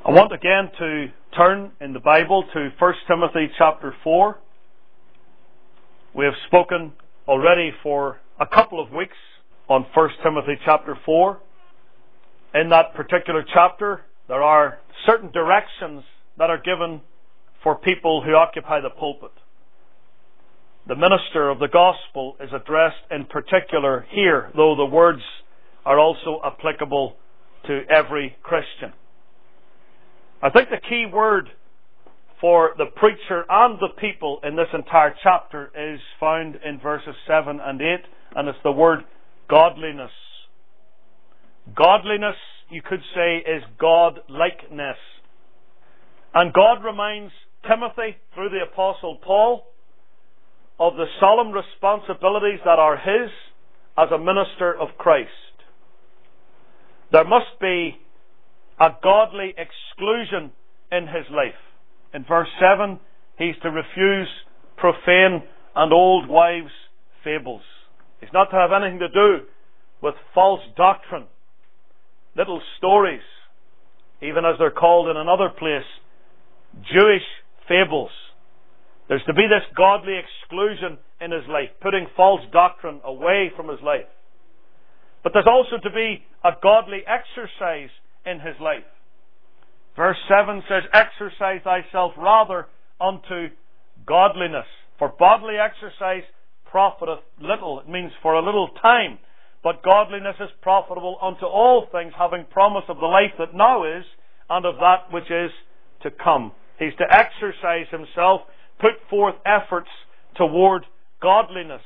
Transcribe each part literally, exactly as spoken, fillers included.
I want again to turn in the Bible to First Timothy chapter four. We have spoken already for a couple of weeks on First Timothy chapter four. In that particular chapter, there are certain directions that are given for people who occupy the pulpit. The minister of the gospel is addressed in particular here, though the words are also applicable to every Christian. I think the key word for the preacher and the people in this entire chapter is found in verses seven and eight, and it's the word godliness. Godliness, you could say, is God-likeness. And God reminds Timothy, through the Apostle Paul, of the solemn responsibilities that are his as a minister of Christ. There must be a godly exclusion in his life. In verse seven, he's to refuse profane and old wives' fables. He's not to have anything to do with false doctrine, little stories, even as they're called in another place, Jewish fables. There's to be this godly exclusion in his life, putting false doctrine away from his life. But there's also to be a godly exercise in his life. Verse seven says, exercise thyself rather unto godliness. For bodily exercise profiteth little. It means for a little time. But godliness is profitable unto all things, having promise of the life that now is, and of that which is to come. He's to exercise himself, put forth efforts toward godliness.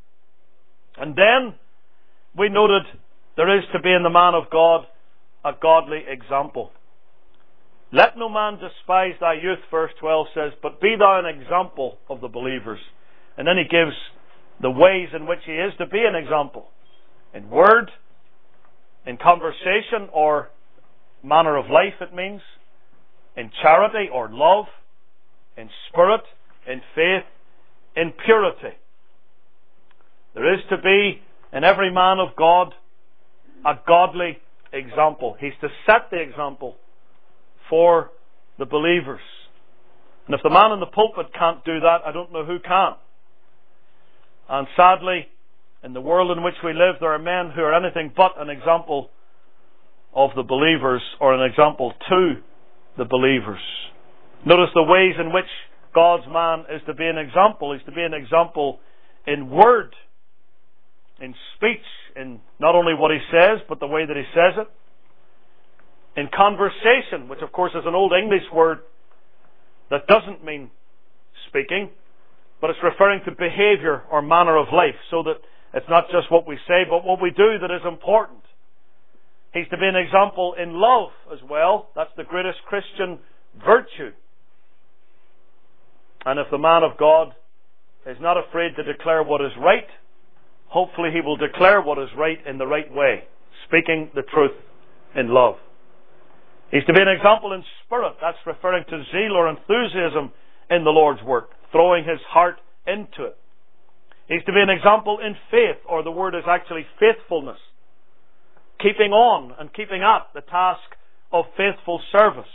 And then we noted there is to be in the man of God a godly example. Let no man despise thy youth, verse twelve says, but be thou an example of the believers. And then he gives the ways in which he is to be an example. In word, in conversation or manner of life it means, in charity or love, in spirit, in faith, in purity. There is to be in every man of God a godly example. He's to set the example for the believers. And if the man in the pulpit can't do that, I don't know who can. And sadly, in the world in which we live, there are men who are anything but an example of the believers, or an example to the believers. Notice the ways in which God's man is to be an example. He's to be an example in word, in speech, in not only what he says, but the way that he says it. In conversation, which of course is an old English word that doesn't mean speaking, but it's referring to behavior or manner of life, so that it's not just what we say, but what we do that is important. He's to be an example in love as well. That's the greatest Christian virtue. And if the man of God is not afraid to declare what is right, hopefully he will declare what is right in the right way, speaking the truth in love. He's to be an example in spirit. That's referring to zeal or enthusiasm in the Lord's work, throwing his heart into it. He's to be an example in faith, or the word is actually faithfulness. Keeping on and keeping at the task of faithful service.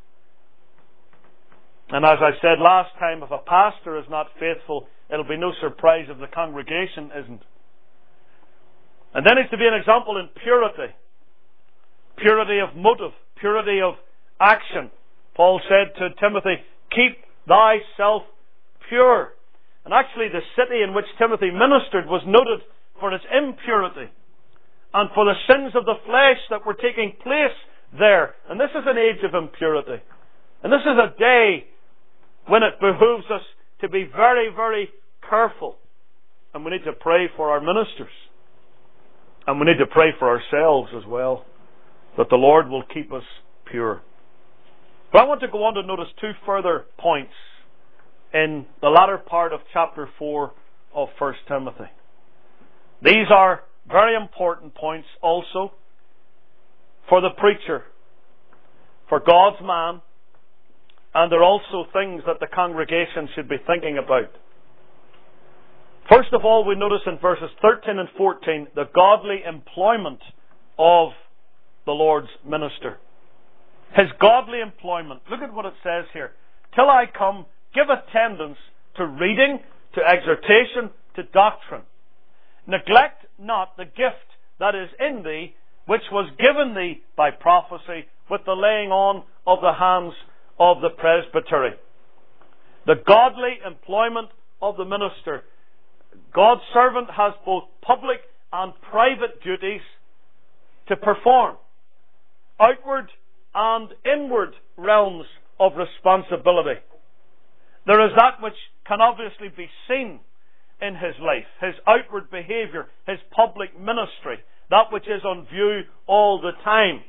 And as I said last time, if a pastor is not faithful, it'll be no surprise if the congregation isn't. And then he's to be an example in purity. Purity of motive, purity of action. Paul said to Timothy, keep thyself pure. And actually the city in which Timothy ministered was noted for its impurity and for the sins of the flesh that were taking place there. And this is an age of impurity. And this is a day when it behooves us to be very, very careful. And we need to pray for our ministers. And we need to pray for ourselves as well, that the Lord will keep us pure. But I want to go on to notice two further points in the latter part of chapter four of First Timothy. These are very important points also for the preacher, for God's man, and they're also things that the congregation should be thinking about. First of all, we notice in verses thirteen and fourteen the godly employment of the Lord's minister. His godly employment. Look at what it says here. Till I come, give attendance to reading, to exhortation, to doctrine. Neglect not the gift that is in thee, which was given thee by prophecy, with the laying on of the hands of the presbytery. The godly employment of the minister. God's servant has both public and private duties to perform. Outward and inward realms of responsibility. There is that which can obviously be seen in his life, his outward behaviour, his public ministry, that which is on view all the time.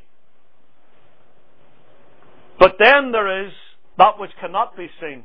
But then there is that which cannot be seen.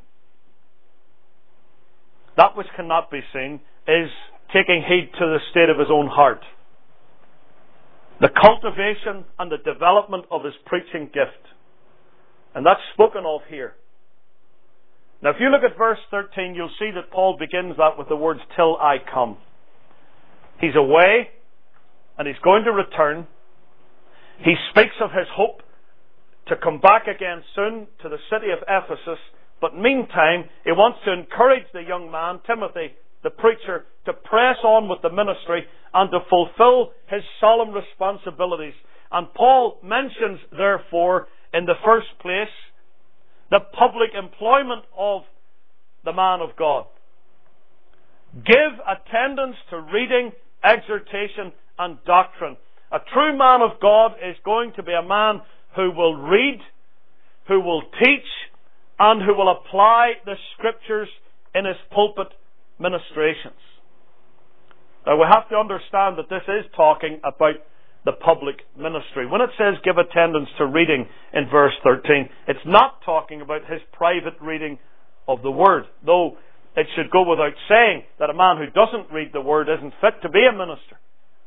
That which cannot be seen is taking heed to the state of his own heart. The cultivation and the development of his preaching gift. And that's spoken of here. Now if you look at verse thirteen, you'll see that Paul begins that with the words, till I come. He's away, and he's going to return. He speaks of his hope to come back again soon to the city of Ephesus, but meantime, he wants to encourage the young man, Timothy, the preacher, to press on with the ministry and to fulfill his solemn responsibilities. And Paul mentions, therefore, in the first place, the public employment of the man of God. Give attendance to reading, exhortation, and doctrine. A true man of God is going to be a man who will read, who will teach, and who will apply the Scriptures in his pulpit ministrations. Now we have to understand that this is talking about the public ministry. When it says give attendance to reading in verse thirteen, it's not talking about his private reading of the Word, though it should go without saying that a man who doesn't read the Word isn't fit to be a minister.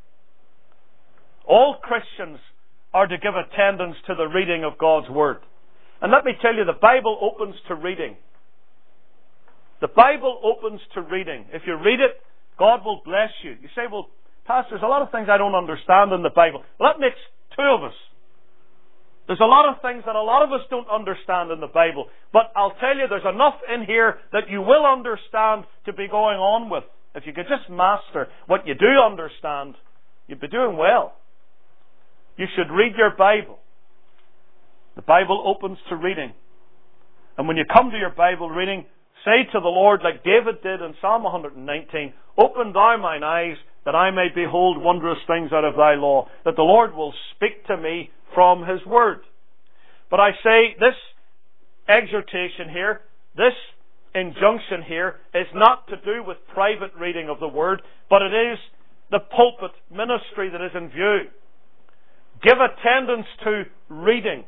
All Christians are to give attendance to the reading of God's Word. And let me tell you, the Bible opens to reading. The Bible opens to reading. If you read it, God will bless you. You say, well, Pastor, there's a lot of things I don't understand in the Bible. Well, that makes two of us. There's a lot of things that a lot of us don't understand in the Bible. But I'll tell you, there's enough in here that you will understand to be going on with. If you could just master what you do understand, you'd be doing well. You should read your Bible. The Bible opens to reading. And when you come to your Bible reading, say to the Lord, like David did in Psalm one nineteen, open thou mine eyes, that I may behold wondrous things out of thy law, that the Lord will speak to me from his word. But I say, this exhortation here, this injunction here, is not to do with private reading of the word, but it is the pulpit ministry that is in view. Give attendance to reading.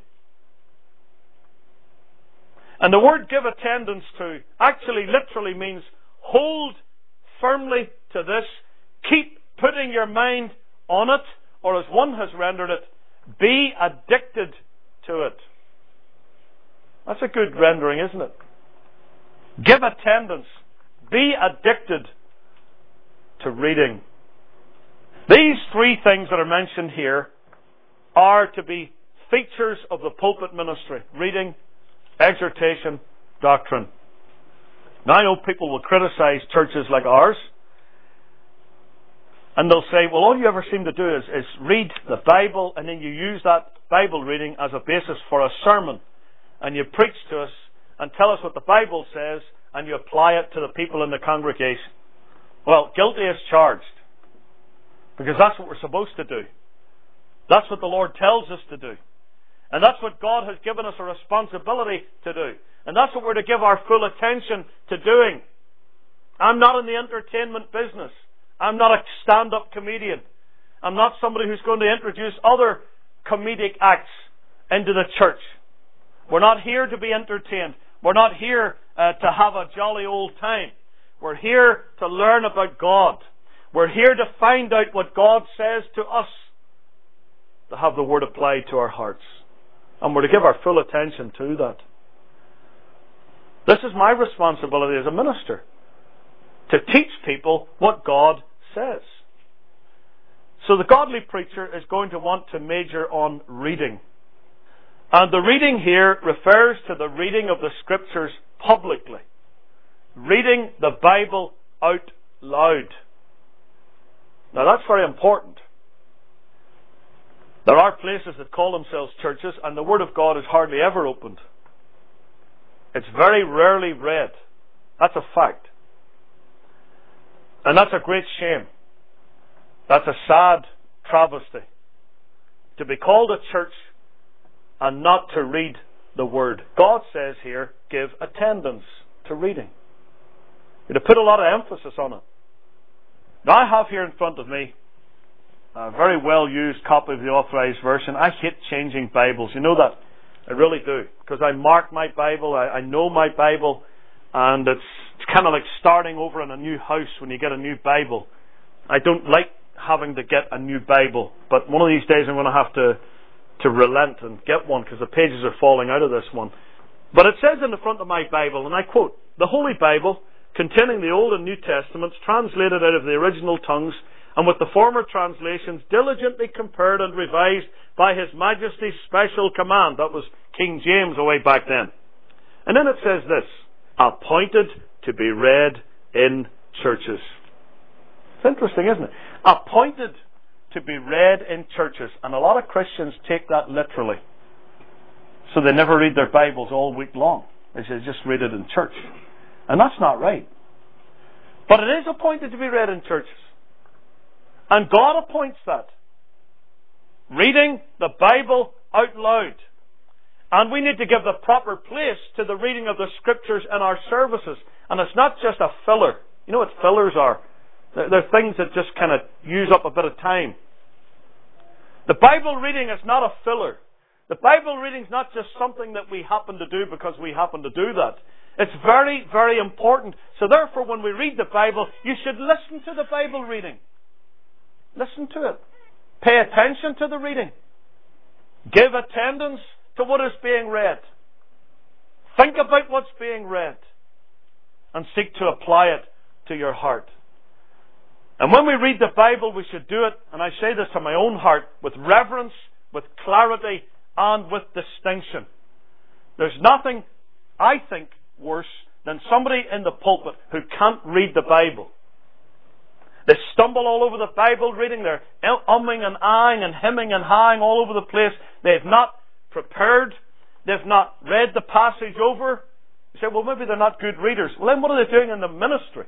And the word give attendance to actually literally means hold firmly to this, keep putting your mind on it, or as one has rendered it, be addicted to it. That's a good rendering, isn't it? Give attendance. Be addicted to reading. These three things that are mentioned here are to be features of the pulpit ministry. Reading, exhortation, doctrine. Now I know people will criticize churches like ours, and they'll say, well, all you ever seem to do is, is read the Bible, and then you use that Bible reading as a basis for a sermon, and you preach to us and tell us what the Bible says, and you apply it to the people in the congregation. Well, guilty as charged, because that's what we're supposed to do. That's what the Lord tells us to do. And that's what God has given us a responsibility to do. And that's what we're to give our full attention to doing. I'm not in the entertainment business. I'm not a stand-up comedian. I'm not somebody who's going to introduce other comedic acts into the church. We're not here to be entertained. We're not here uh, to have a jolly old time. We're here to learn about God. We're here to find out what God says to us, to have the Word applied to our hearts. And we're to give our full attention to that. This is my responsibility as a minister, to teach people what God says. So the godly preacher is going to want to major on reading. And the reading here refers to the reading of the Scriptures publicly. Reading the Bible out loud. Now that's very important. There are places that call themselves churches and the Word of God is hardly ever opened. It's very rarely read. That's a fact. And that's a great shame. That's a sad travesty. To be called a church and not to read the Word. God says here, give attendance to reading. To put a lot of emphasis on it. Now I have here in front of me a very well used copy of the Authorized Version. I hate changing Bibles. You know that? I really do. Because I mark my Bible, I, I know my Bible, and it's, it's kind of like starting over in a new house when you get a new Bible. I don't like having to get a new Bible, but one of these days I'm going to have to, to relent and get one because the pages are falling out of this one. But it says in the front of my Bible, and I quote, "The Holy Bible, containing the Old and New Testaments, translated out of the original tongues, and with the former translations diligently compared and revised by His Majesty's special command." That was King James away back then. And then it says this, "appointed to be read in churches." It's interesting, isn't it? Appointed to be read in churches. And a lot of Christians take that literally. So they never read their Bibles all week long. They say just read it in church. And that's not right. But it is appointed to be read in churches. And God appoints that. Reading the Bible out loud. And we need to give the proper place to the reading of the Scriptures in our services. And it's not just a filler. You know what fillers are? They're, they're things that just kind of use up a bit of time. The Bible reading is not a filler. The Bible reading is not just something that we happen to do because we happen to do that. It's very, very important. So therefore, when we read the Bible, you should listen to the Bible reading. Listen to it. Pay attention to the reading. Give attendance to what is being read. Think about what's being read. And seek to apply it to your heart. And when we read the Bible, we should do it, and I say this to my own heart, with reverence, with clarity, and with distinction. There's nothing, I think, worse than somebody in the pulpit who can't read the Bible. They stumble all over the Bible reading. They're umming and ahhing and hemming and hawing all over the place. They've not prepared. They've not read the passage over. You say, well, maybe they're not good readers. Well, then what are they doing in the ministry?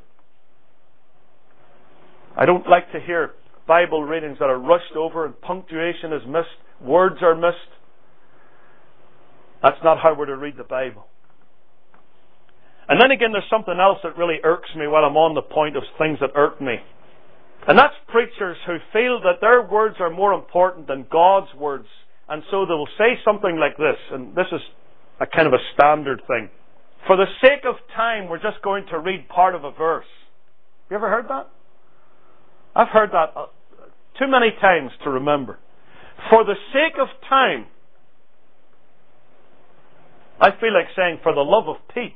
I don't like to hear Bible readings that are rushed over and punctuation is missed, words are missed. That's not how we're to read the Bible. And then again, there's something else that really irks me while I'm on the point of things that irk me. And that's preachers who feel that their words are more important than God's words. And so they will say something like this, and this is a kind of a standard thing. For the sake of time, we're just going to read part of a verse. You ever heard that? I've heard that uh, too many times to remember. For the sake of time, I feel like saying, for the love of Pete.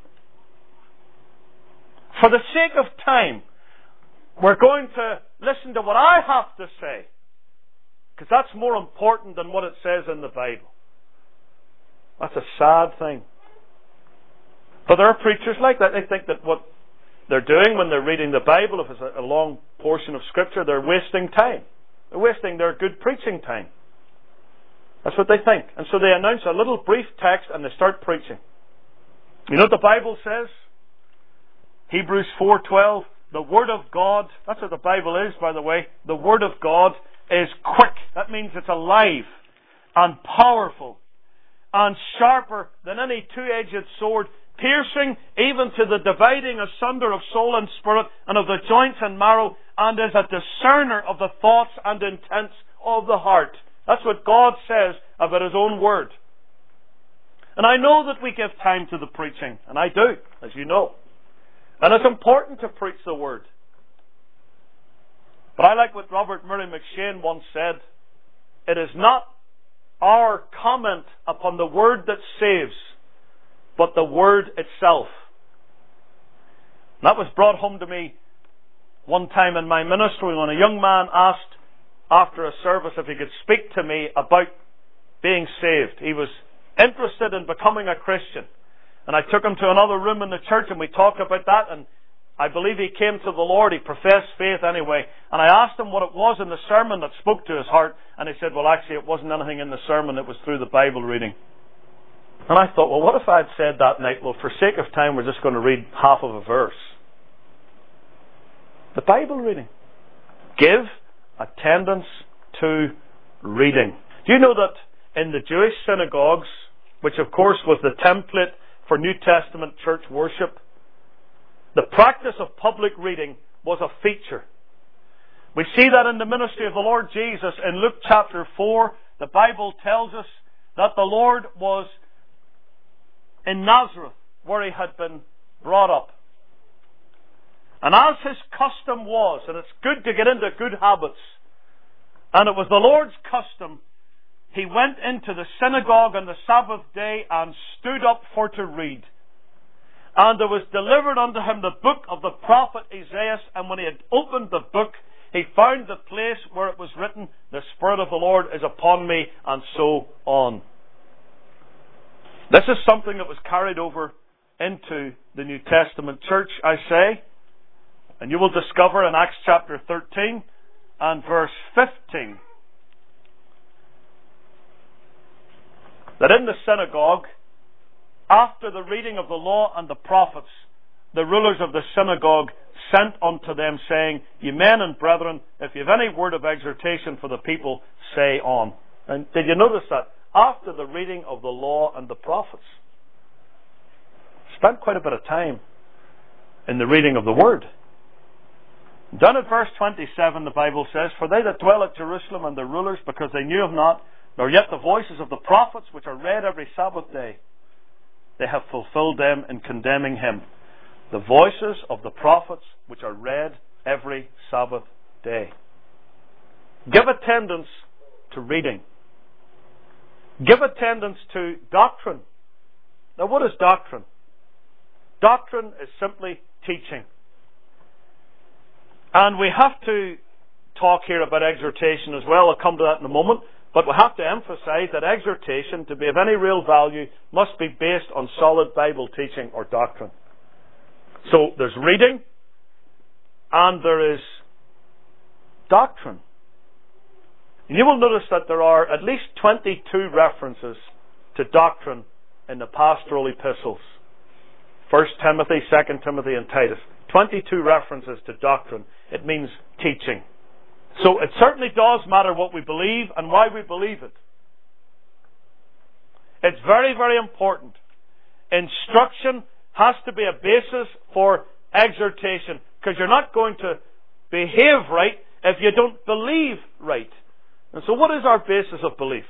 For the sake of time, we're going to listen to what I have to say. Because that's more important than what it says in the Bible. That's a sad thing. But there are preachers like that. They think that what they're doing when they're reading the Bible, if it's a long portion of Scripture, they're wasting time. They're wasting their good preaching time. That's what they think. And so they announce a little brief text and they start preaching. You know what the Bible says? Hebrews four twelve, the Word of God, that's what the Bible is, by the way. The Word of God is quick. That means it's alive and powerful and sharper than any two-edged sword, piercing even to the dividing asunder of soul and spirit and of the joints and marrow, and is a discerner of the thoughts and intents of the heart. That's what God says about His own Word. And I know that we give time to the preaching, and I do, as you know. And it's important to preach the Word. But I like what Robert Murray McShane once said, it is not our comment upon the Word that saves, but the Word itself. And that was brought home to me one time in my ministry when a young man asked after a service if he could speak to me about being saved. He was interested in becoming a Christian. And I took him to another room in the church and we talked about that, and I believe he came to the Lord. He professed faith anyway. And I asked him what it was in the sermon that spoke to his heart, and he said, well, actually, it wasn't anything in the sermon. It was through the Bible reading. And I thought, well, what if I had said that night, well, for sake of time, we're just going to read half of a verse. The Bible reading. Give attendance to reading. Do you know that in the Jewish synagogues, which of course was the template for New Testament church worship, the practice of public reading was a feature. We see that in the ministry of the Lord Jesus in Luke chapter four. The Bible tells us that the Lord was in Nazareth, where he had been brought up. And as his custom was, and it's good to get into good habits, and it was the Lord's custom, he went into the synagogue on the Sabbath day and stood up for to read. And there was delivered unto him the book of the prophet Isaiah, and when he had opened the book, he found the place where it was written, the Spirit of the Lord is upon me, and so on. This is something that was carried over into the New Testament church, I say. And you will discover in Acts chapter thirteen and verse fifteen that in the synagogue, after the reading of the law and the prophets, the rulers of the synagogue sent unto them, saying, Ye men and brethren, if you have any word of exhortation for the people, say on. And did you notice that? After the reading of the law and the prophets. Spent quite a bit of time in the reading of the word. Down at verse twenty-seven, the Bible says, For they that dwell at Jerusalem and the rulers, because they knew him not, nor yet the voices of the prophets, which are read every Sabbath day, they have fulfilled them in condemning him. The voices of the prophets, which are read every Sabbath day. Give attendance to reading. Give attendance to doctrine. Now, what is doctrine? Doctrine is simply teaching. And we have to talk here about exhortation as well. I'll come to that in a moment. But we have to emphasize that exhortation, to be of any real value, must be based on solid Bible teaching or doctrine. So there's reading and there is doctrine. And you will notice that there are at least twenty-two references to doctrine in the pastoral epistles. First Timothy, Second Timothy and Titus. twenty-two references to doctrine. It means teaching. So it certainly does matter what we believe and why we believe it. It's very, very important. Instruction has to be a basis for exhortation, because you're not going to behave right if you don't believe right. And so what is our basis of belief?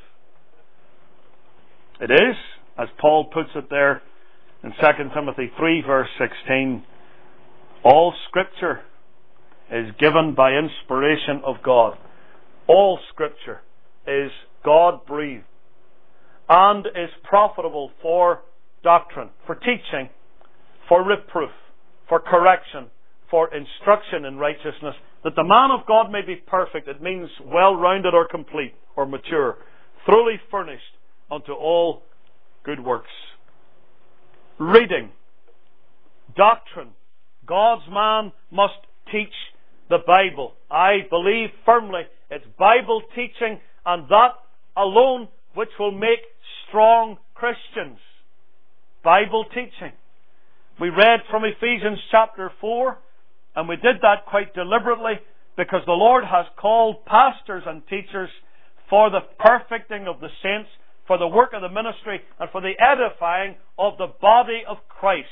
It is, as Paul puts it there in Second Timothy three verse sixteen, all Scripture is given by inspiration of God. All Scripture is God-breathed and is profitable for doctrine, for teaching, for reproof, for correction, for instruction in righteousness, that the man of God may be perfect. It means well-rounded or complete or mature, thoroughly furnished unto all good works. Reading, doctrine. God's man must teach the Bible. I believe firmly it's Bible teaching, and that alone which will make strong Christians. Bible teaching. We read from Ephesians chapter four, and we did that quite deliberately because the Lord has called pastors and teachers for the perfecting of the saints, for the work of the ministry, and for the edifying of the body of Christ.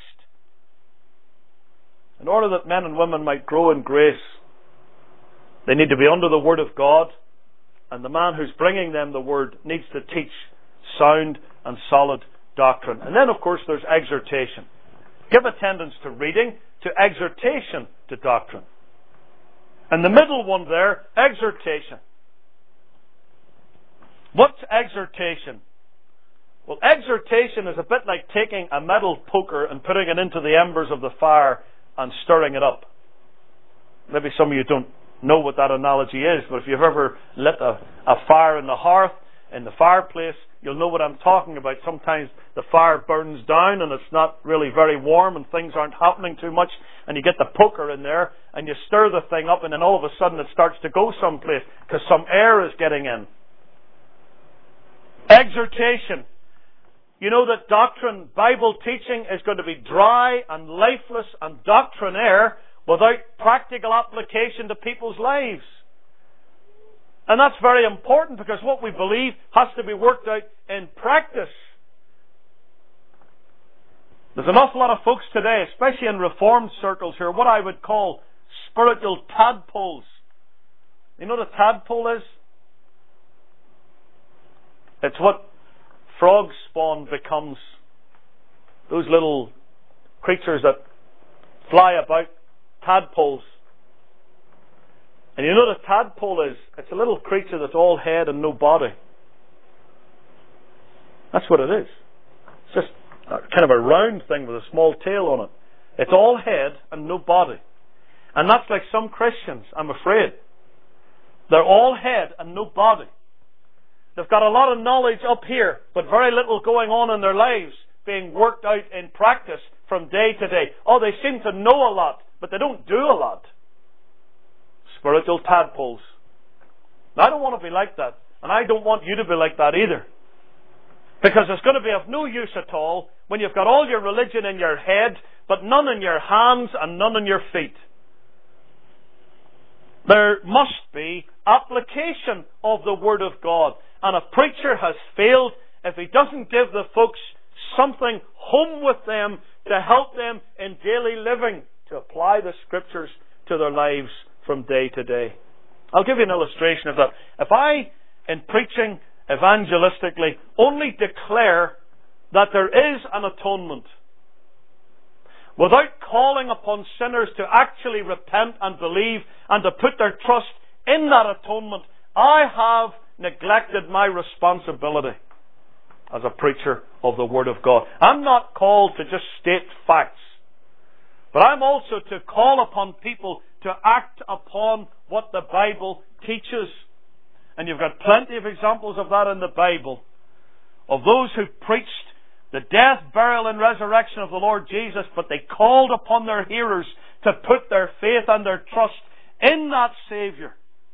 In order that men and women might grow in grace, they need to be under the Word of God, and the man who's bringing them the Word needs to teach sound and solid doctrine. And then, of course, there's exhortation. Give attendance to reading, to exhortation, to doctrine. And the middle one there, exhortation. What's exhortation? Well, exhortation is a bit like taking a metal poker and putting it into the embers of the fire and stirring it up. Maybe some of you don't know what that analogy is, but if you've ever lit a, a fire in the hearth, in the fireplace, you'll know what I'm talking about. Sometimes the fire burns down and it's not really very warm and things aren't happening too much, and you get the poker in there and you stir the thing up, and then all of a sudden it starts to go someplace because some air is getting in. Exhortation. You know that doctrine, Bible teaching is going to be dry and lifeless and doctrinaire without practical application to people's lives. And that's very important, because what we believe has to be worked out in practice. There's an awful lot of folks today, especially in Reformed circles, who are what I would call spiritual tadpoles. You know what a tadpole is? It's what frog spawn becomes. Those little creatures that fly about, tadpoles. And you know what a tadpole is? It's a little creature that's all head and no body. That's what it is. It's just a, kind of a round thing with a small tail on it. It's all head and no body. And that's like some Christians, I'm afraid. They're all head and no body. They've got a lot of knowledge up here, but very little going on in their lives being worked out in practice from day to day. Oh, they seem to know a lot, but they don't do a lot. Spiritual tadpoles. Now, I don't want to be like that, and I don't want you to be like that either. Because it's going to be of no use at all when you've got all your religion in your head, but none in your hands and none in your feet. There must be application of the Word of God. And a preacher has failed if he doesn't give the folks something home with them to help them in daily living, to apply the Scriptures to their lives from day to day. I'll give you an illustration of that. If I, in preaching evangelistically, only declare that there is an atonement, without calling upon sinners to actually repent and believe and to put their trust in that atonement, I have neglected my responsibility as a preacher of the Word of God. I'm not called to just state facts, but I'm also to call upon people to act upon what the Bible teaches. And you've got plenty of examples of that in the Bible, of those who preached the death, burial and resurrection of the Lord Jesus, but they called upon their hearers to put their faith and their trust in that Saviour.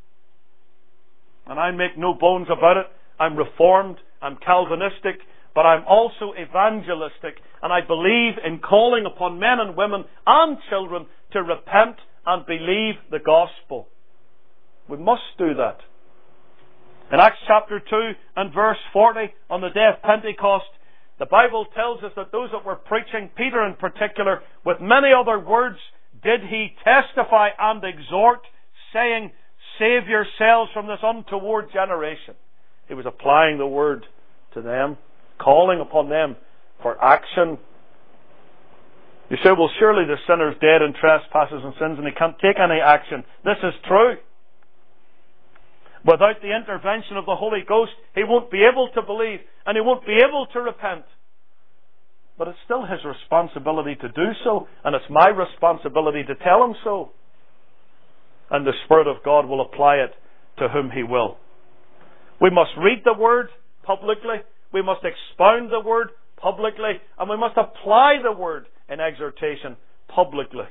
And I make no bones about it. I'm Reformed, I'm Calvinistic, but I'm also evangelistic. And I believe in calling upon men and women and children to repent and believe the gospel. We must do that. In Acts chapter two and verse forty, on the day of Pentecost, the Bible tells us that those that were preaching, Peter in particular, with many other words, did he testify and exhort, saying, "Save yourselves from this untoward generation." He was applying the word to them, calling upon them for action. You say, well, surely the sinner's dead in trespasses and sins and he can't take any action. This is true. Without the intervention of the Holy Ghost, he won't be able to believe and he won't be able to repent. But it's still his responsibility to do so, and it's my responsibility to tell him so. And the Spirit of God will apply it to whom he will. We must read the Word publicly, we must expound the Word publicly, and we must apply the Word in exhortation publicly.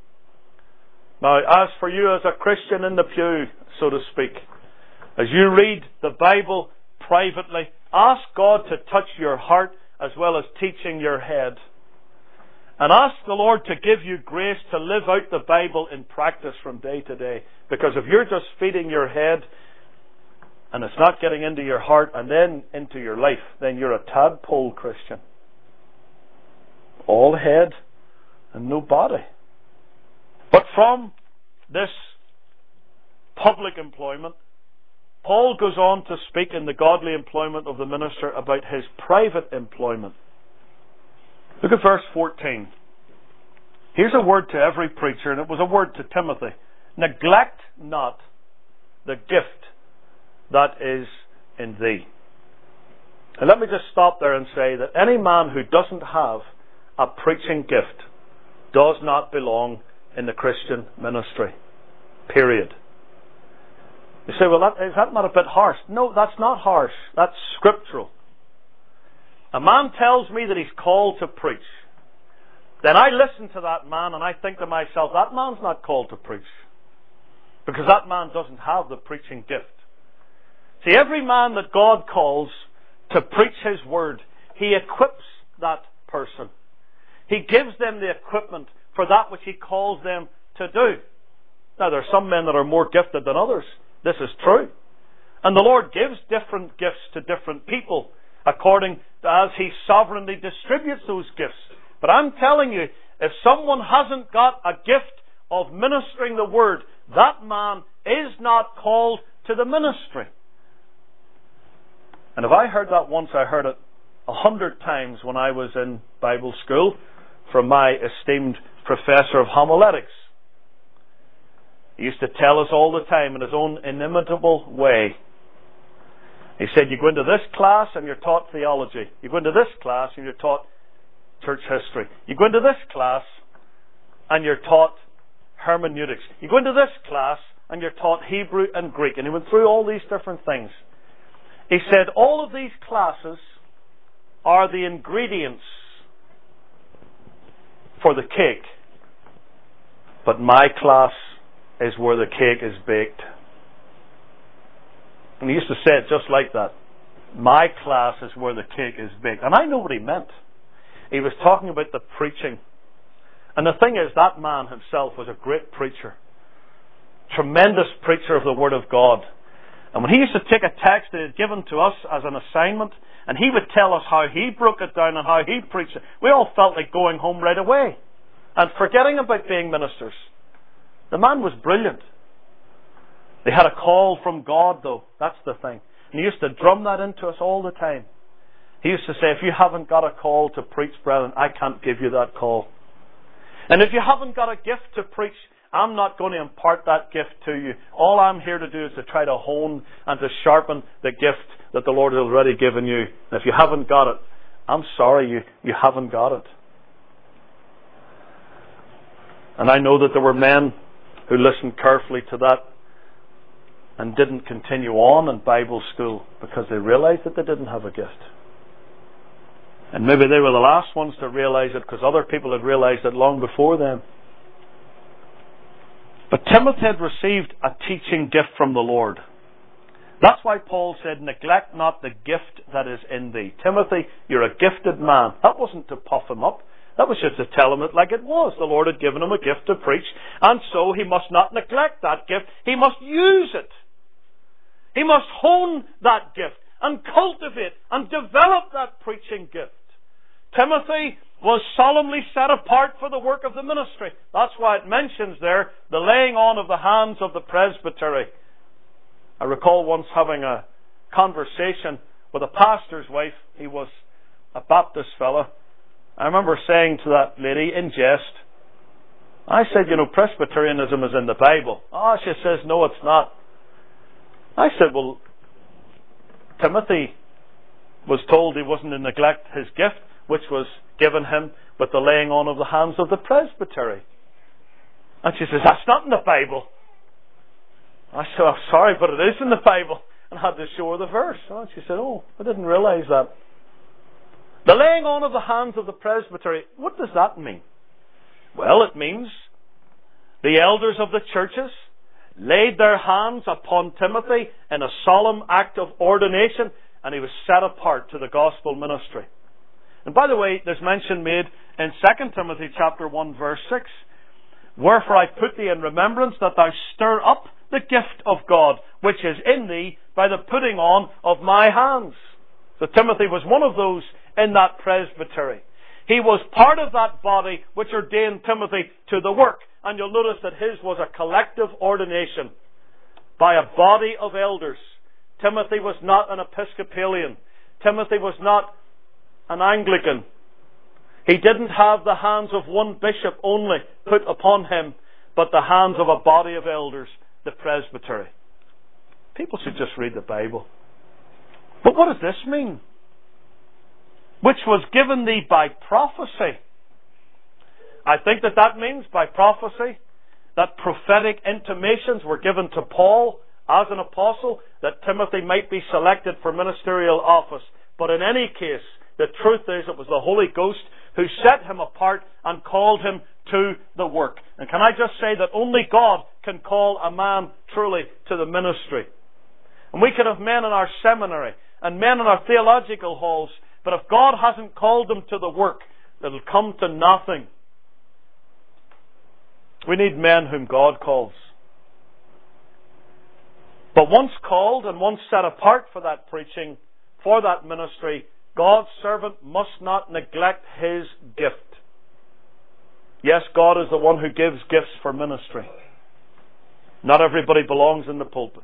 Now, as for you as a Christian in the pew, so to speak, as you read the Bible privately, ask God to touch your heart as well as teaching your head. And ask the Lord to give you grace to live out the Bible in practice from day to day. Because if you're just feeding your head and it's not getting into your heart and then into your life, then you're a tadpole Christian. All head and no body. But from this public employment, Paul goes on to speak in the godly employment of the minister about his private employment. Look at verse fourteen. Here's a word to every preacher, and it was a word to Timothy. Neglect not the gift that is in thee. And let me just stop there and say that any man who doesn't have a preaching gift does not belong in the Christian ministry. Period. You say, well, that, is that not a bit harsh? No, that's not harsh. That's scriptural. A man tells me that he's called to preach. Then I listen to that man and I think to myself, that man's not called to preach. Because that man doesn't have the preaching gift. See, every man that God calls to preach His word, He equips that person. He gives them the equipment for that which He calls them to do. Now, there are some men that are more gifted than others. This is true. And the Lord gives different gifts to different people according to as He sovereignly distributes those gifts. But I'm telling you, if someone hasn't got a gift of ministering the word, that man is not called to the ministry. And if I heard that once, I heard it a hundred times when I was in Bible school from my esteemed professor of homiletics. He used to tell us all the time in his own inimitable way. He said, you go into this class and you're taught theology. You go into this class and you're taught church history. You go into this class and you're taught hermeneutics. You go into this class and you're taught Hebrew and Greek. And he went through all these different things. He said, all of these classes are the ingredients for the cake. But my class is where the cake is baked. And he used to say it just like that. My class is where the cake is baked. And I know what he meant. He was talking about the preaching. And the thing is, that man himself was a great preacher. Tremendous preacher of the Word of God. And when he used to take a text that he had given to us as an assignment, and he would tell us how he broke it down and how he preached it, we all felt like going home right away and forgetting about being ministers. The man was brilliant. They had a call from God, though. That's the thing. And he used to drum that into us all the time. He used to say, if you haven't got a call to preach, brethren, I can't give you that call. And if you haven't got a gift to preach, I'm not going to impart that gift to you. All I'm here to do is to try to hone and to sharpen the gift that the Lord has already given you. And if you haven't got it, I'm sorry, you, you haven't got it. And I know that there were men who listened carefully to that and didn't continue on in Bible school because they realized that they didn't have a gift. And maybe they were the last ones to realize it because other people had realized it long before them. But Timothy had received a teaching gift from the Lord. That's why Paul said, neglect not the gift that is in thee. Timothy, you're a gifted man. That wasn't to puff him up. That was just to tell him it like it was. The Lord had given him a gift to preach, and so he must not neglect that gift. He must use it. He must hone that gift and cultivate and develop that preaching gift. Timothy was solemnly set apart for the work of the ministry. That's why it mentions there the laying on of the hands of the presbytery. I recall once having a conversation with a pastor's wife. He was a Baptist fellow. I remember saying to that lady in jest, I said, you know, Presbyterianism is in the Bible. Oh, she says, no, it's not. I said, well, Timothy was told he wasn't to neglect his gift, which was given him with the laying on of the hands of the presbytery. And she says, that's not in the Bible. I said, I'm sorry, but it is in the Bible. And I had to show her the verse. And she said, oh, I didn't realize that. The laying on of the hands of the presbytery, what does that mean? Well, it means the elders of the churches laid their hands upon Timothy in a solemn act of ordination, and he was set apart to the gospel ministry. And by the way, there's mention made in Second Timothy chapter one verse six. Wherefore I put thee in remembrance that thou stir up the gift of God, which is in thee by the putting on of my hands. So Timothy was one of those in that presbytery. He was part of that body which ordained Timothy to the work. And you'll notice that his was a collective ordination by a body of elders. Timothy was not an Episcopalian. Timothy was not an Anglican. He didn't have the hands of one bishop only put upon him, but the hands of a body of elders, the presbytery. People should just read the Bible. But what does this mean? Which was given thee by prophecy. I think that that means by prophecy that prophetic intimations were given to Paul as an apostle, that Timothy might be selected for ministerial office. But in any case, the truth is it was the Holy Ghost who set him apart and called him to the work. And can I just say that only God can call a man truly to the ministry. And we can have men in our seminary and men in our theological halls, but if God hasn't called them to the work, it'll come to nothing. We need men whom God calls. But once called and once set apart for that preaching, for that ministry, God's servant must not neglect his gift. Yes, God is the one who gives gifts for ministry. Not everybody belongs in the pulpit.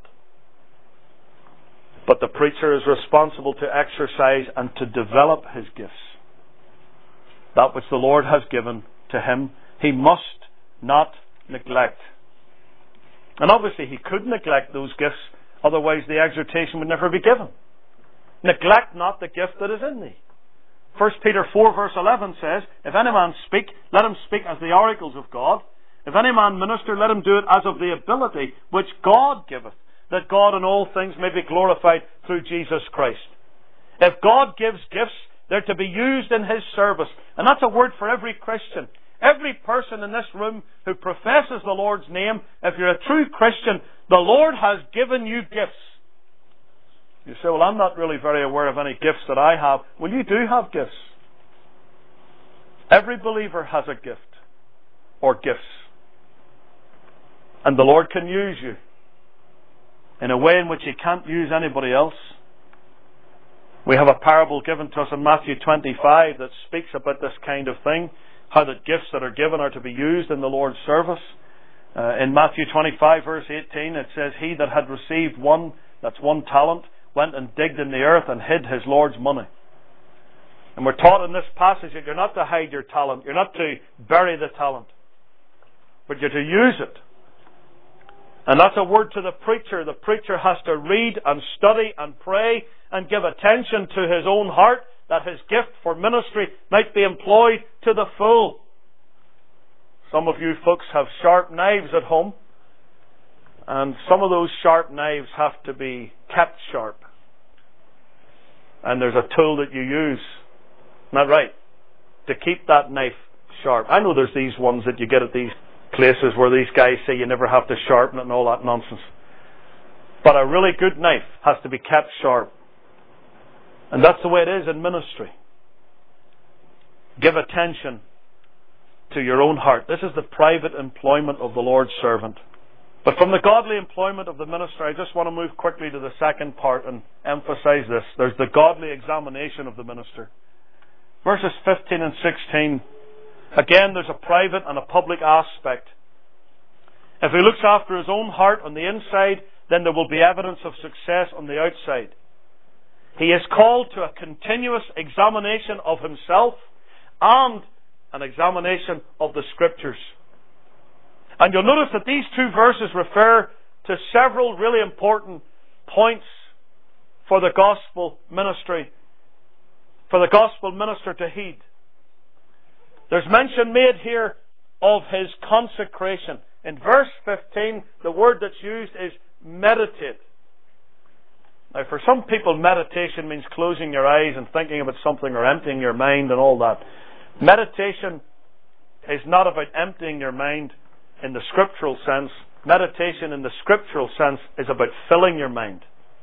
But the preacher is responsible to exercise and to develop his gifts. That which the Lord has given to him, he must not neglect. And obviously he could neglect those gifts, otherwise the exhortation would never be given. Neglect not the gift that is in thee. First Peter four verse eleven says, If any man speak, let him speak as the oracles of God. If any man minister, let him do it as of the ability which God giveth, that God in all things may be glorified through Jesus Christ. If God gives gifts, they're to be used in His service. And that's a word for every Christian. Every person in this room who professes the Lord's name, if you're a true Christian, the Lord has given you gifts. You say, well, I'm not really very aware of any gifts that I have. Well, you do have gifts. Every believer has a gift or gifts. And the Lord can use you in a way in which He can't use anybody else. We have a parable given to us in Matthew twenty-five that speaks about this kind of thing, how the gifts that are given are to be used in the Lord's service. Uh, in Matthew twenty-five verse eighteen it says, He that had received one, that's one talent, went and digged in the earth and hid his Lord's money. And we're taught in this passage that you're not to hide your talent, you're not to bury the talent, but you're to use it. And that's a word to the preacher. The preacher has to read and study and pray and give attention to his own heart, that his gift for ministry might be employed to the full. Some of you folks have sharp knives at home, and some of those sharp knives have to be kept sharp. And there's a tool that you use, isn't that right, to keep that knife sharp. I know there's these ones that you get at these places where these guys say you never have to sharpen it and all that nonsense. But a really good knife has to be kept sharp. And that's the way it is in ministry. Give attention to your own heart. This is the private employment of the Lord's servant. But from the godly employment of the minister, I just want to move quickly to the second part and emphasize this. There's the godly examination of the minister. Verses fifteen and sixteen. Again, there's a private and a public aspect. If he looks after his own heart on the inside, then there will be evidence of success on the outside. He is called to a continuous examination of himself and an examination of the Scriptures. And you'll notice that these two verses refer to several really important points for the gospel ministry, for the gospel minister to heed. There's mention made here of his consecration. In verse fifteen, the word that's used is meditate. Now, for some people, meditation means closing your eyes and thinking about something or emptying your mind and all that. Meditation is not about emptying your mind in the scriptural sense. Meditation in the scriptural sense is about filling your mind.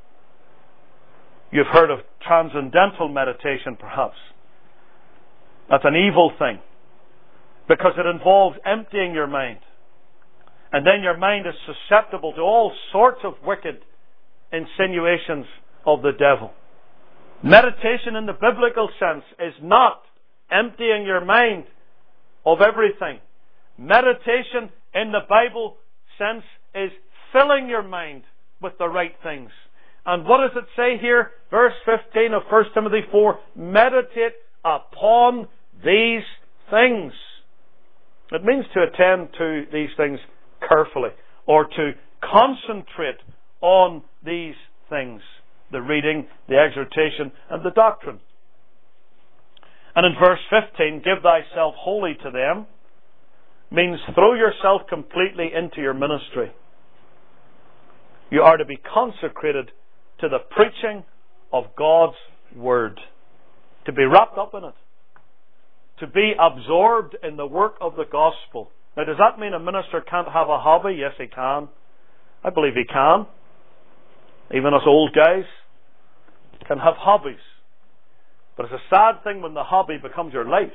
You've heard of transcendental meditation, perhaps. That's an evil thing, because it involves emptying your mind. And then your mind is susceptible to all sorts of wicked insinuations of the devil. Meditation in the biblical sense is not emptying your mind of everything. Meditation in the Bible sense is filling your mind with the right things. And what does it say here? Verse fifteen of First Timothy four, meditate upon these things. It means to attend to these things carefully, or to concentrate on these things. The reading, the exhortation, and the doctrine. And in verse fifteen, give thyself wholly to them, means throw yourself completely into your ministry. You are to be consecrated to the preaching of God's Word. To be wrapped up in it. To be absorbed in the work of the gospel. Now, does that mean a minister can't have a hobby? Yes, he can. I believe he can. Even us old guys can have hobbies. But it's a sad thing when the hobby becomes your life.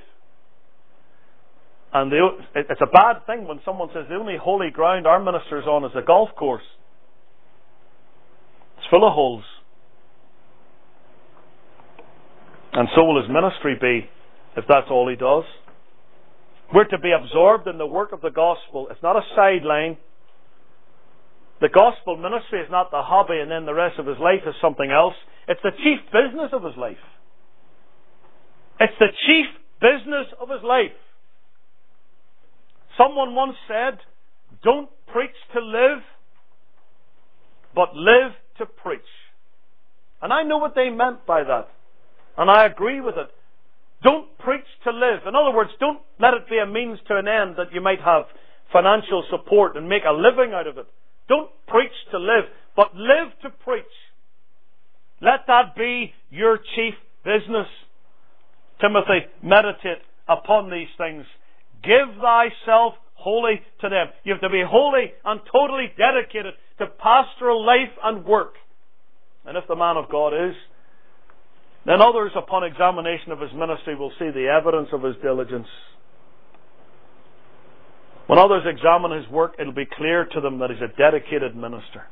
And the, it's a bad thing when someone says the only holy ground our minister's on is a golf course. It's full of holes. And so will his ministry be if that's all he does. We're to be absorbed in the work of the gospel. It's not a sideline. The gospel ministry is not the hobby and then the rest of his life is something else. It's the chief business of his life. It's the chief business of his life. Someone once said, don't preach to live, but live to preach. And I know what they meant by that. And I agree with it. Don't preach to live. In other words, don't let it be a means to an end that you might have financial support and make a living out of it. Don't preach to live, but live to preach. Let that be your chief business. Timothy, meditate upon these things. Give thyself wholly to them. You have to be wholly and totally dedicated to pastoral life and work. And if the man of God is, then others, upon examination of his ministry, will see the evidence of his diligence. When others examine his work, it'll be clear to them that he's a dedicated minister.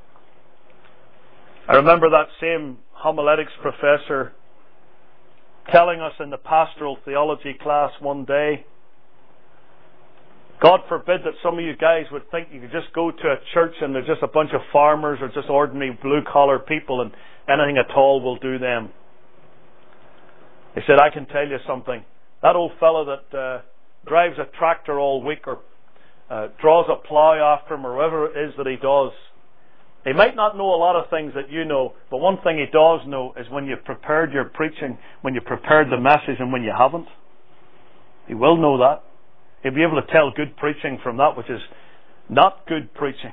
I remember that same homiletics professor telling us in the pastoral theology class one day, God forbid that some of you guys would think you could just go to a church and there's just a bunch of farmers or just ordinary blue-collar people and anything at all will do them. He said, I can tell you something. That old fellow that uh, drives a tractor all week or uh, draws a plough after him or whatever it is that he does, he might not know a lot of things that you know, but one thing he does know is when you've prepared your preaching, when you've prepared the message and when you haven't. He will know that. He'll be able to tell good preaching from that which is not good preaching.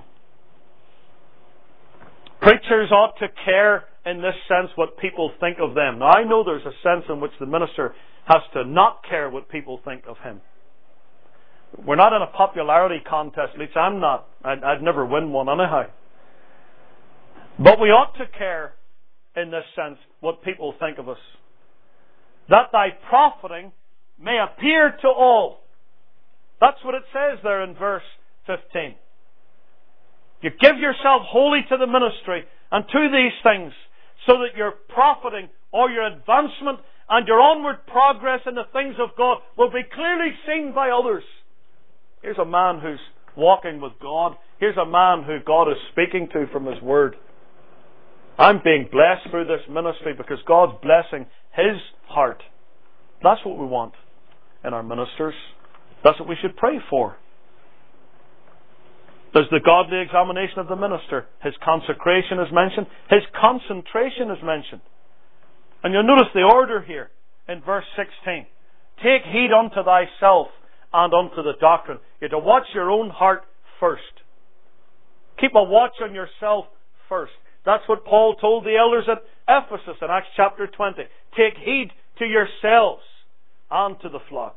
Preachers ought to care in this sense what people think of them. Now I know there's a sense in which the minister has to not care what people think of him. We're not in a popularity contest, at least I'm not. I'd, I'd never win one anyhow. But we ought to care in this sense what people think of us. That thy profiting may appear to all. That's what it says there in verse fifteen. You give yourself wholly to the ministry and to these things so that your profiting or your advancement and your onward progress in the things of God will be clearly seen by others. Here's a man who's walking with God. Here's a man who God is speaking to from His Word. I'm being blessed through this ministry because God's blessing His heart. That's what we want in our ministers. That's what we should pray for. There's the godly examination of the minister. His consecration is mentioned. His concentration is mentioned. And you'll notice the order here in verse sixteen. Take heed unto thyself and unto the doctrine. You're to watch your own heart first. Keep a watch on yourself first. That's what Paul told the elders at Ephesus in Acts chapter twenty. Take heed to yourselves and to the flock.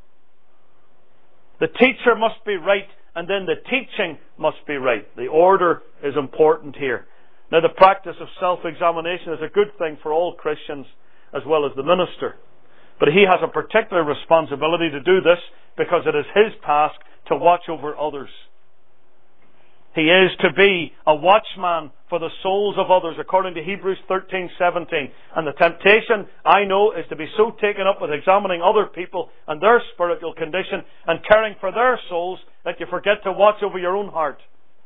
The teacher must be right, and then the teaching must be right. The order is important here. Now, the practice of self-examination is a good thing for all Christians as well as the minister. But he has a particular responsibility to do this because it is his task to watch over others. He is to be a watchman for the souls of others, according to Hebrews thirteen seventeen. And the temptation, I know, is to be so taken up with examining other people and their spiritual condition and caring for their souls that you forget to watch over your own heart.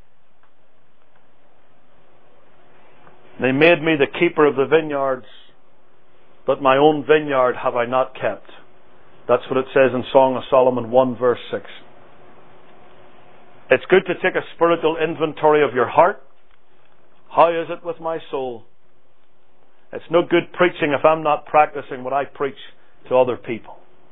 They made me the keeper of the vineyards, but my own vineyard have I not kept. That's what it says in Song of Solomon one verse six. It's good to take a spiritual inventory of your heart. How is it with my soul? It's no good preaching if I'm not practicing what I preach to other people.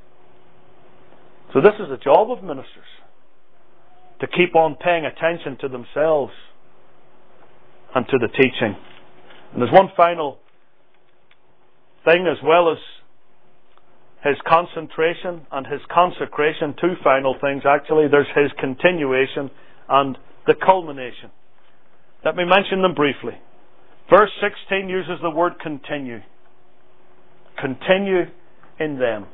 So this is the job of ministers, to keep on paying attention to themselves. and to the teaching. And there's one final thing, as well as his concentration and his consecration, two final things actually. There's his continuation and the culmination. Let me mention them briefly. Verse sixteen uses the word continue. Continue in them.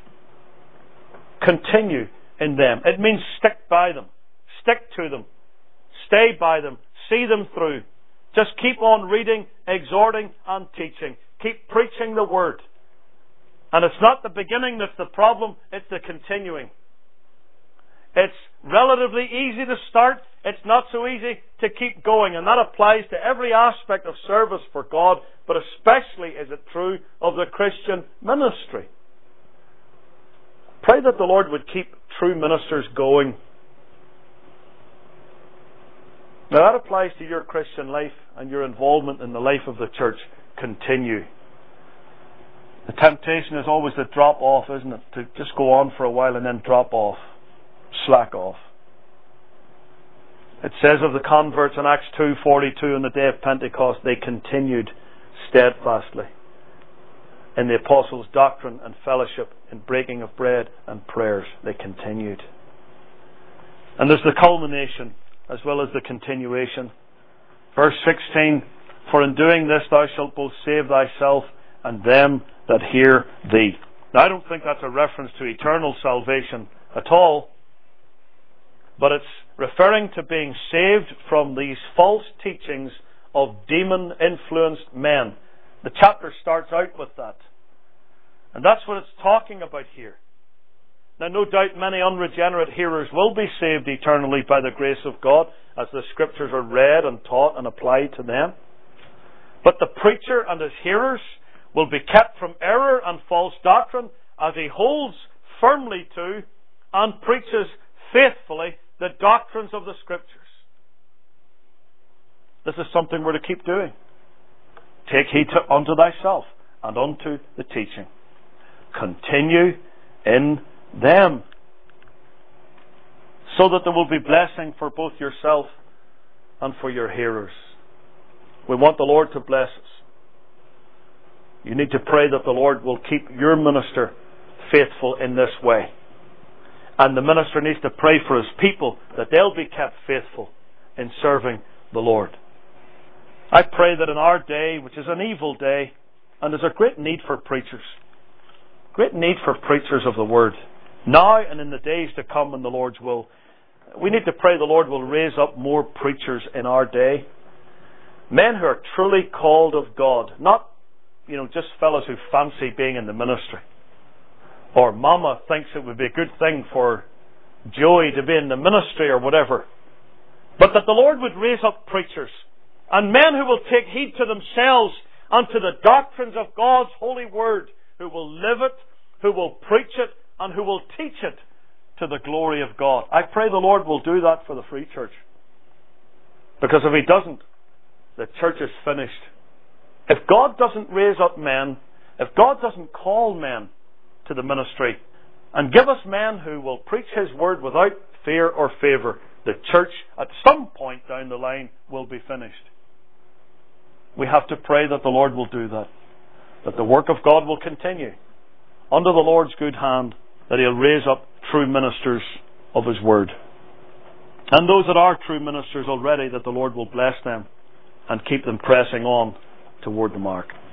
Continue in them. It means stick by them. Stick to them. Stay by them. See them through. Just keep on reading, exhorting, and teaching. Keep preaching the word. And it's not the beginning that's the problem, it's the continuing. It's relatively easy to start, it's not so easy to keep going. And that applies to every aspect of service for God, but especially is it true of the Christian ministry. Pray that the Lord would keep true ministers going. Now that applies to your Christian life and your involvement in the life of the church. Continue. The temptation is always to drop off, isn't it? To just go on for a while and then drop off. Slack off. It says of the converts in Acts two forty-two, on the day of Pentecost, they continued steadfastly in the apostles' doctrine and fellowship, in breaking of bread and prayers. They continued. And there's the culmination as well as the continuation. Verse sixteen, for in doing this thou shalt both save thyself and them that hear thee. Now I don't think that's a reference to eternal salvation at all, but it's referring to being saved from these false teachings of demon-influenced men. The chapter starts out with that. And that's what it's talking about here. Now, no doubt many unregenerate hearers will be saved eternally by the grace of God as the Scriptures are read and taught and applied to them. But the preacher and his hearers will be kept from error and false doctrine as he holds firmly to and preaches faithfully the doctrines of the Scriptures. This is something we're to keep doing. Take heed to, unto thyself and unto the teaching. Continue in them, so that there will be blessing for both yourself and for your hearers. We want the Lord to bless us. You need to pray that the Lord will keep your minister faithful in this way. And the minister needs to pray for his people that they'll be kept faithful in serving the Lord. I pray that in our day, which is an evil day, and there's a great need for preachers, great need for preachers of the Word, now and in the days to come in the Lord's will, we need to pray the Lord will raise up more preachers in our day. Men who are truly called of God, not, you know, just fellows who fancy being in the ministry. Or Mama thinks it would be a good thing for Joey to be in the ministry or whatever. But that the Lord would raise up preachers and men who will take heed to themselves and to the doctrines of God's holy word, who will live it, who will preach it, and who will teach it to the glory of God. I pray the Lord will do that for the Free Church. Because if He doesn't, the church is finished. If God doesn't raise up men, if God doesn't call men to the ministry and give us men who will preach His word without fear or favour, the church at some point down the line will be finished. We have to pray that the Lord will do that, that the work of God will continue under the Lord's good hand, that He'll raise up true ministers of His word. And those that are true ministers already, that the Lord will bless them and keep them pressing on toward the mark.